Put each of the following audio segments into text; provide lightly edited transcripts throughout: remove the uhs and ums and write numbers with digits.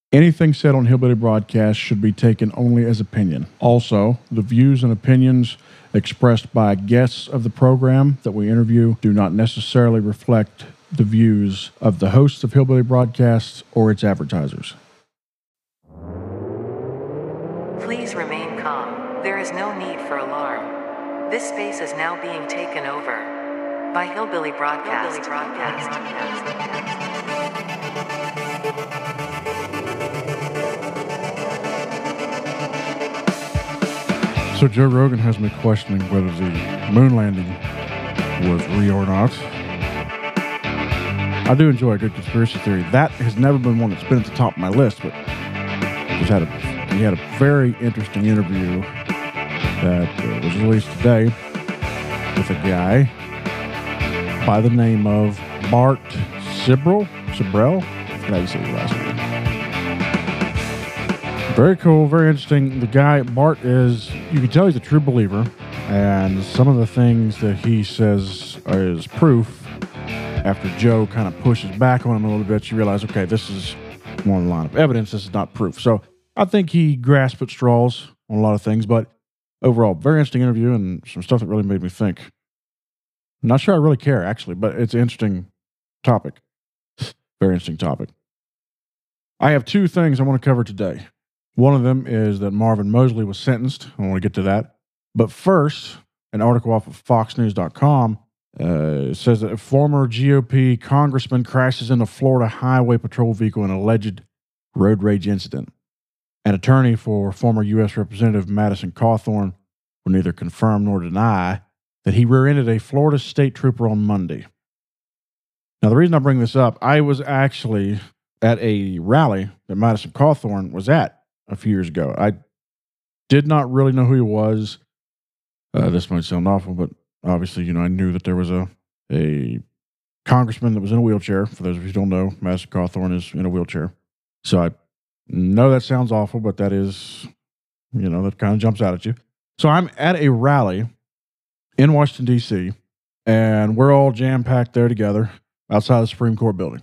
Anything said on Hillbilly Broadcast should be taken only as opinion. Also, the views and opinions expressed by guests of the program that we interview do not necessarily reflect the views of the hosts of Hillbilly Broadcasts or its advertisers. Please remain calm. There is no need for alarm. This space is now being taken over by Hillbilly Broadcast. So Joe Rogan has me questioning whether the moon landing was real or not. I do enjoy a good conspiracy theory. That has never been one that's been at the top of my list, but he had a very interesting interview that was released today with a guy by the name of Bart Sibrel. I forgot how you say his last name. Very cool, very interesting. The guy, Bart, you can tell he's a true believer, and some of the things that he says is proof. After Joe kind of pushes back on him a little bit, you realize, okay, this is more in the line of evidence. This is not proof. So I think he grasped at straws on a lot of things, but overall, very interesting interview and some stuff that really made me think. I'm not sure I really care, actually, but it's an interesting topic. Very interesting topic. I have two things I want to cover today. One of them is that Marvin Mosley was sentenced. I want to get to that. But first, an article off of FoxNews.com says that a former GOP congressman crashes into Florida Highway Patrol vehicle in an alleged road rage incident. An attorney for former U.S. Representative Madison Cawthorn will neither confirm nor deny that he rear-ended a Florida state trooper on Monday. Now, the reason I bring this up, I was actually at a rally that Madison Cawthorn was at a few years ago. I did not really know who he was. This might sound awful, but obviously, I knew that there was a congressman that was in a wheelchair. For those of you who don't know, Madison Cawthorn is in a wheelchair. So I know that sounds awful, but that is, that kind of jumps out at you. So I'm at a rally in Washington, D.C., and we're all jam-packed there together outside the Supreme Court building.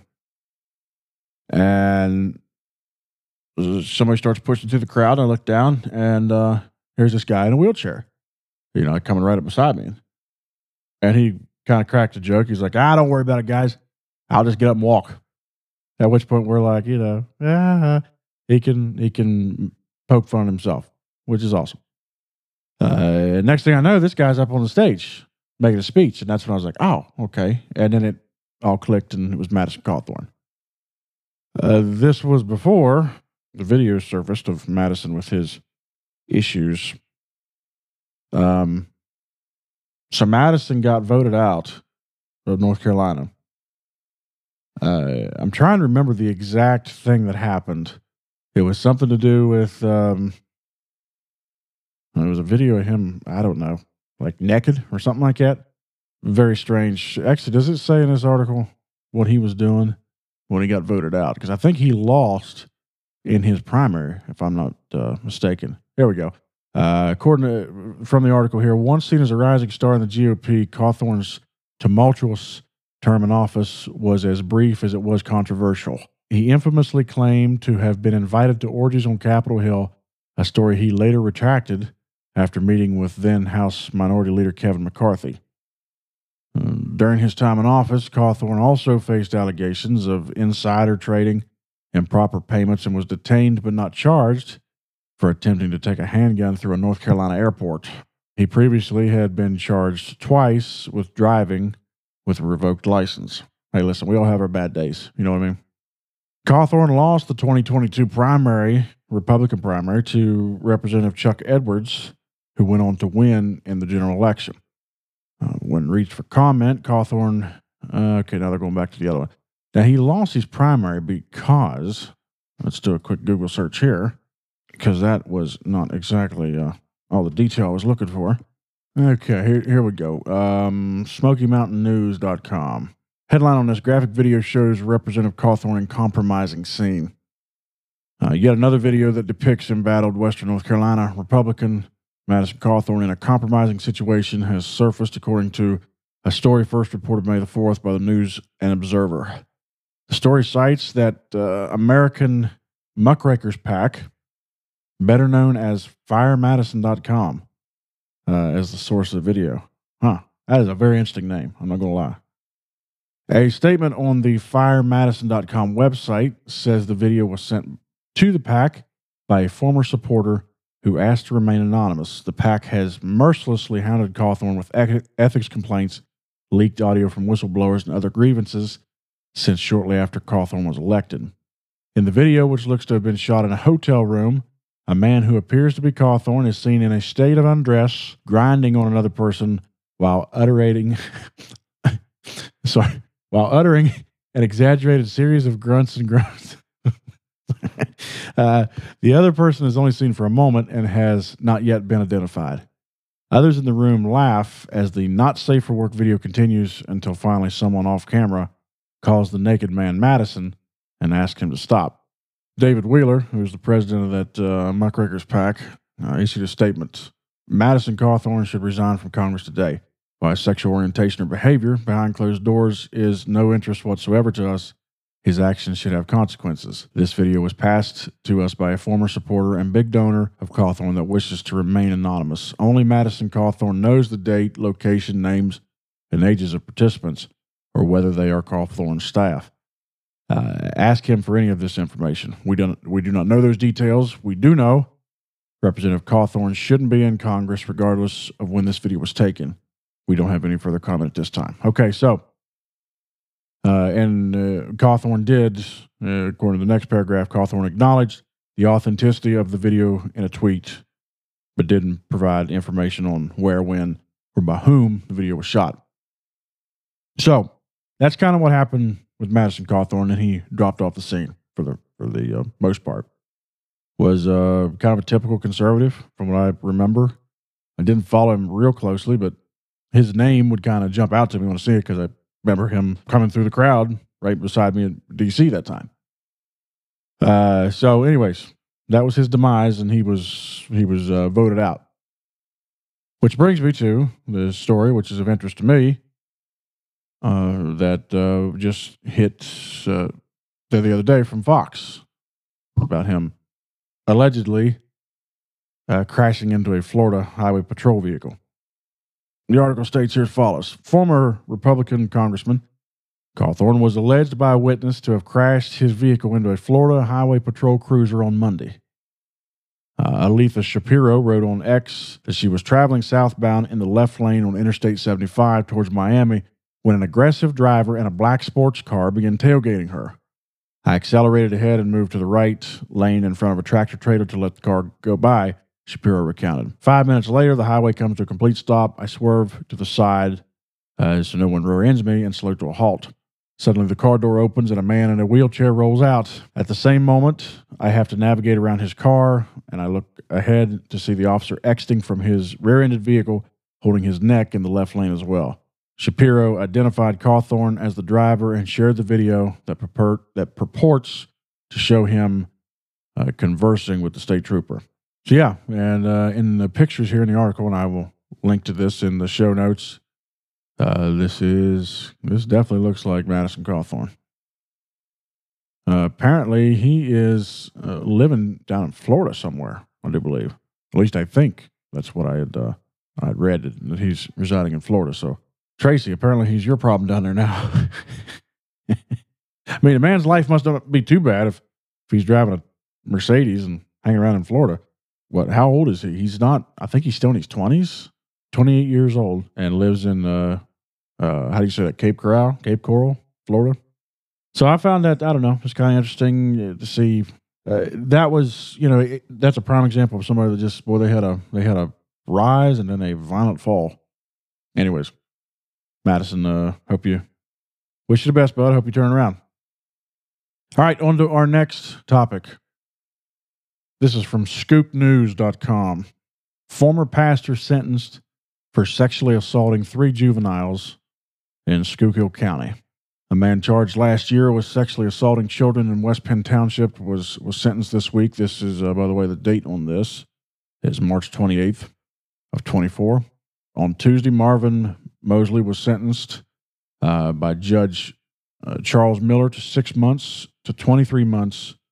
And somebody starts pushing through the crowd. I look down, and here's this guy in a wheelchair, coming right up beside me. And he kind of cracked a joke. He's like, don't worry about it, guys. I'll just get up and walk. At which point we're like, he can poke fun at himself, which is awesome. Next thing I know, this guy's up on the stage making a speech. And that's when I was like, oh, okay. And then it all clicked, and it was Madison Cawthorn. This was before the video surfaced of Madison with his issues. So Madison got voted out of North Carolina. I'm trying to remember the exact thing that happened. It was something to do with, there was a video of him, I don't know, like naked or something like that. Very strange. Actually, does it say in this article what he was doing when he got voted out? Because I think he lost in his primary, if I'm not mistaken. There we go. From the article here, once seen as a rising star in the GOP, Cawthorn's tumultuous term in office was as brief as it was controversial. He infamously claimed to have been invited to orgies on Capitol Hill, a story he later retracted after meeting with then House Minority Leader Kevin McCarthy. During his time in office, Cawthorn also faced allegations of insider trading, improper payments, and was detained but not charged for attempting to take a handgun through a North Carolina airport. He previously had been charged twice with driving with a revoked license. Hey, listen, we all have our bad days. You know what I mean? Cawthorn lost the 2022 Republican primary, to Representative Chuck Edwards, who went on to win in the general election. When reached for comment, Cawthorn, okay, now they're going back to the other one. Now, he lost his primary because, let's do a quick Google search here, because that was not exactly all the detail I was looking for. Okay, here we go. SmokyMountainNews.com. Headline on this: graphic video shows Representative Cawthorn in compromising scene. Yet another video that depicts embattled Western North Carolina Republican Madison Cawthorn in a compromising situation has surfaced, according to a story first reported May the 4th by the News and Observer. The story cites that American Muckrakers PAC, better known as FireMadison.com, as the source of the video. That is a very interesting name. I'm not going to lie. A statement on the FireMadison.com website says the video was sent to the PAC by a former supporter who asked to remain anonymous. The PAC has mercilessly hounded Cawthorn with ethics complaints, leaked audio from whistleblowers, and other grievances since shortly after Cawthorn was elected. In the video, which looks to have been shot in a hotel room, a man who appears to be Cawthorn is seen in a state of undress, grinding on another person while uttering an exaggerated series of grunts and groans. The other person is only seen for a moment and has not yet been identified. Others in the room laugh as the not safe for work video continues until finally someone off camera calls the naked man Madison and asks him to stop. David Wheeler, who's the president of that Muckrakers PAC, issued a statement. Madison Cawthorn should resign from Congress today. By sexual orientation or behavior behind closed doors is no interest whatsoever to us. His actions should have consequences. This video was passed to us by a former supporter and big donor of Cawthorn that wishes to remain anonymous. Only Madison Cawthorn knows the date, location, names, and ages of participants, or whether they are Cawthorn's staff. Ask him for any of this information. We do not know those details. We do know Representative Cawthorn shouldn't be in Congress regardless of when this video was taken. We don't have any further comment at this time. Okay, so, Cawthorn did, according to the next paragraph, Cawthorn acknowledged the authenticity of the video in a tweet, but didn't provide information on where, when, or by whom the video was shot. So, that's kind of what happened with Madison Cawthorn, and he dropped off the scene for the most part. Was kind of a typical conservative, from what I remember. I didn't follow him real closely, but his name would kind of jump out to me when I see it because I remember him coming through the crowd right beside me in D.C. that time. So, anyways, that was his demise, and he was voted out. Which brings me to the story, which is of interest to me, that just hit the other day from Fox about him allegedly crashing into a Florida Highway Patrol vehicle. The article states here as follows. Former Republican Congressman Cawthorn was alleged by a witness to have crashed his vehicle into a Florida Highway Patrol cruiser on Monday. Aletha Shapiro wrote on X that she was traveling southbound in the left lane on Interstate 75 towards Miami when an aggressive driver in a black sports car began tailgating her. I accelerated ahead and moved to the right lane in front of a tractor trailer to let the car go by, Shapiro recounted. 5 minutes later, the highway comes to a complete stop. I swerve to the side so no one rear ends me and slow to a halt. Suddenly, the car door opens and a man in a wheelchair rolls out. At the same moment, I have to navigate around his car, and I look ahead to see the officer exiting from his rear-ended vehicle, holding his neck in the left lane as well. Shapiro identified Cawthorn as the driver and shared the video that purports to show him conversing with the state trooper. So yeah, and in the pictures here in the article, and I will link to this in the show notes, this definitely looks like Madison Cawthorn. Apparently, he is living down in Florida somewhere, I do believe. At least I think that's what I had read, that he's residing in Florida. So, Tracy, apparently he's your problem down there now. I mean, the man's life must not be too bad if he's driving a Mercedes and hanging around in Florida. How old is he? He's not, I think he's still in his 20s, 28 years old, and lives in, how do you say that, Cape Coral, Florida. So I found that, I don't know, it's kind of interesting to see. That was, that's a prime example of somebody that just, they had a rise and then a violent fall. Anyways, Madison, wish you the best, bud. Hope you turn around. All right, on to our next topic. This is from scoopnews.com. Former pastor sentenced for sexually assaulting 3 juveniles in Schuylkill County. A man charged last year with sexually assaulting children in West Penn Township was sentenced this week. This is, by the way, the date on this is March 28th of 24. On Tuesday, Marvin Mosley was sentenced by Judge Charles Miller to 6 months to 23 months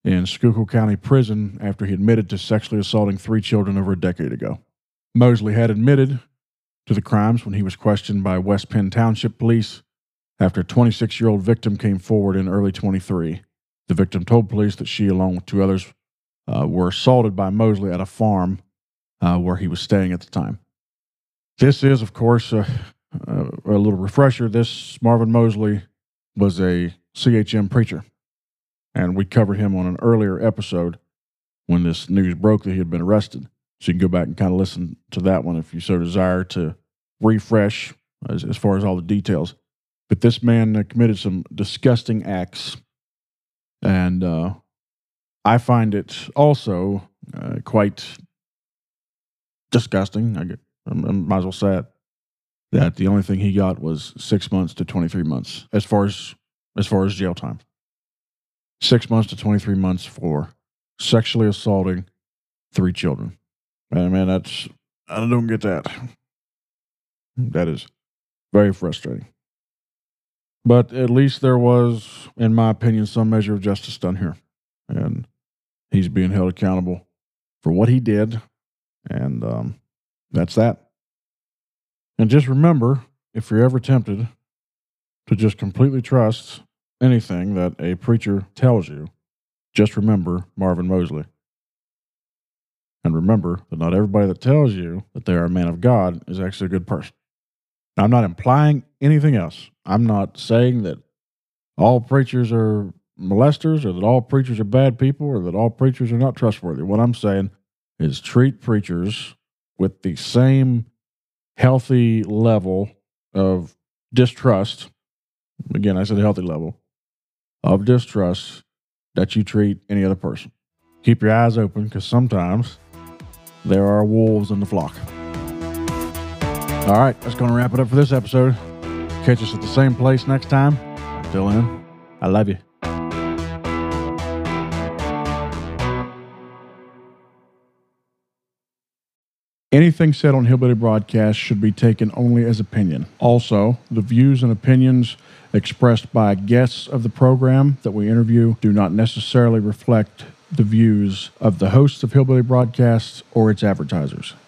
in Schuylkill County Prison after he admitted to sexually assaulting 3 children over a decade ago. Mosley had admitted to the crimes when he was questioned by West Penn Township Police after a 26-year-old victim came forward in early 23. The victim told police that she, along with 2 others, were assaulted by Mosley at a farm where he was staying at the time. This is, of course, a little refresher. This Marvin Mosley was a CHM preacher, and we covered him on an earlier episode when this news broke that he had been arrested. So you can go back and kind of listen to that one if you so desire to refresh as far as all the details. But this man committed some disgusting acts, and I find it also quite disgusting. I might as well say it, that the only thing he got was 6 months to 23 months as far as jail time. 6 months to 23 months for sexually assaulting 3 children. Man, I don't get that. That is very frustrating. But at least there was, in my opinion, some measure of justice done here. And he's being held accountable for what he did. And that's that. And just remember, if you're ever tempted to just completely trust anything that a preacher tells you, just remember Marvin Mosley. And remember that not everybody that tells you that they are a man of God is actually a good person. Now, I'm not implying anything else. I'm not saying that all preachers are molesters or that all preachers are bad people or that all preachers are not trustworthy. What I'm saying is treat preachers with the same healthy level of distrust. Again, I said healthy level of distrust that you treat any other person. Keep your eyes open, because sometimes there are wolves in the flock. All right, that's going to wrap it up for this episode. Catch us at the same place next time. Until then, I love you. Anything said on Hillbilly Broadcast should be taken only as opinion. Also, the views and opinions expressed by guests of the program that we interview do not necessarily reflect the views of the hosts of Hillbilly Broadcasts or its advertisers.